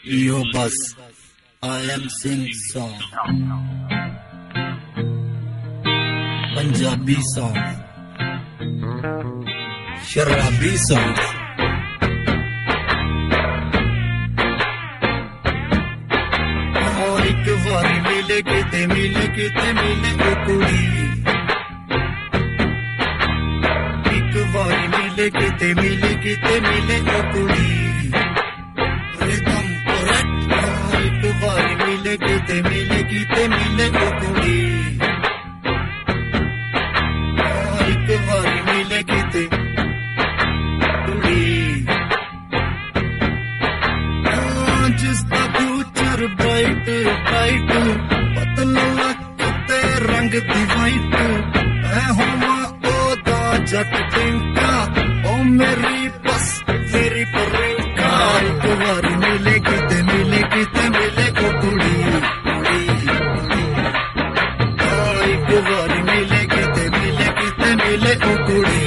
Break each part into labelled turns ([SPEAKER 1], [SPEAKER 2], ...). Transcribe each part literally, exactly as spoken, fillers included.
[SPEAKER 1] Yo bus, I am sing song, Punjabi song, Sharabi song. और एक बार मिले किते मिले किते मिले ओ कुड़ी, एक बार मिले किते मिले किते मिले ओ कुड़ी, रिदम मिले किते मिले किते मिले ओ कुड़ी, एक बार मिले किते कुड़ी, जिसका फ्यूचर ब्राइट ब्राइट पतला किते रंग दी वाइट, मैं होवा ओदा जट टिंका ओ मेरी बस मेरी परिंका, एक बार मिले किते मिले किते मिले ओ कुड़ी, एक बार मिले किते मिले किते मिले ओ कुड़ी,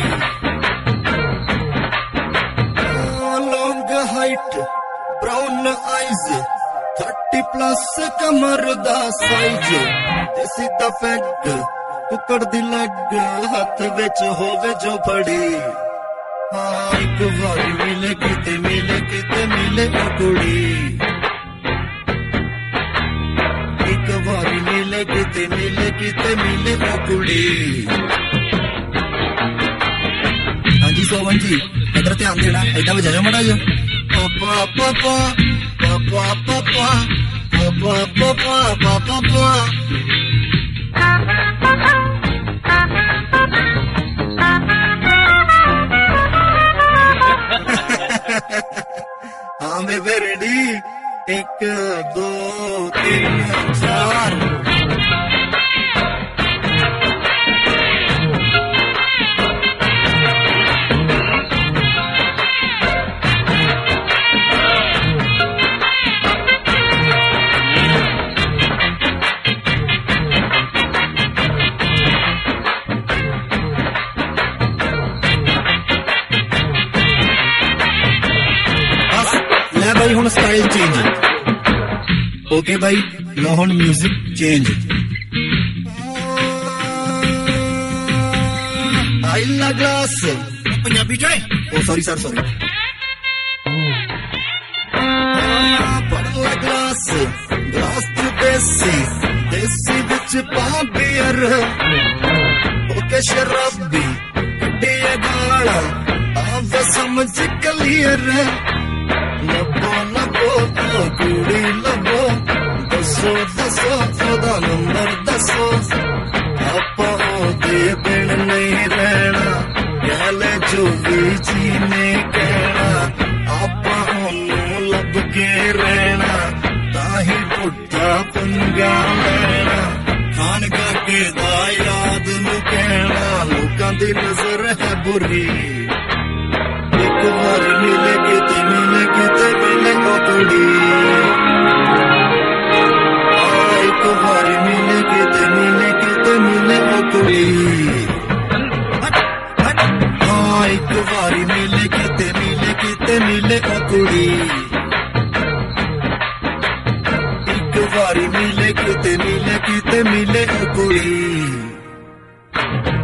[SPEAKER 1] long height brown eyes thirty plus कमर दा साइज, ते सीधा पैग कुकड़ दी लग हथ विच होवे जो फड़ी, हाँ एक बार मिले किते मिले किते मिले ओ कुड़ी, एक बार मिले किते मिले किते मिले ओ कुड़ी। हाँ जी सोवन जी इधर ध्यान देना, इधर बजाओ मड़ा जो पापा पापा पापा पापा पापा पापा पापा पापा। हाँ मैं रेडी, एक दो तीन चार। भाई हुन स्टाइल चेंज, ओके भाई लो हुन म्यूजिक चेंज। आइला ग्लास पंजाबी चाय, ओ सॉरी सर सॉरी, पड़ला ग्लास ग्लास तू देसी देसी विच पा बियर, ओके शराबी कड्डी गाला आवे समझ क्लियर, लबो लबो ओ कुड़ी लबो, दसो दसो ओदा नंबर दसो, आपा ओदे बिन नहीं रहना, गले जो भी जी ने कहना, आपा ओनू लब के रहना, ताही पुट्ठा पंगा लेना, खान का के दा याद नू कहना, लोकां दी नजर है बुरी, एक बार मिले किते मिले किते मिले ओ कुड़ी, एक बार मिले किते मिले किते मिले ओ कुड़ी, हाँ एक बार मिले किते मिले किते मिले ओ कुड़ी, एक बार मिले किते मिले किते मिले ओ कुड़ी।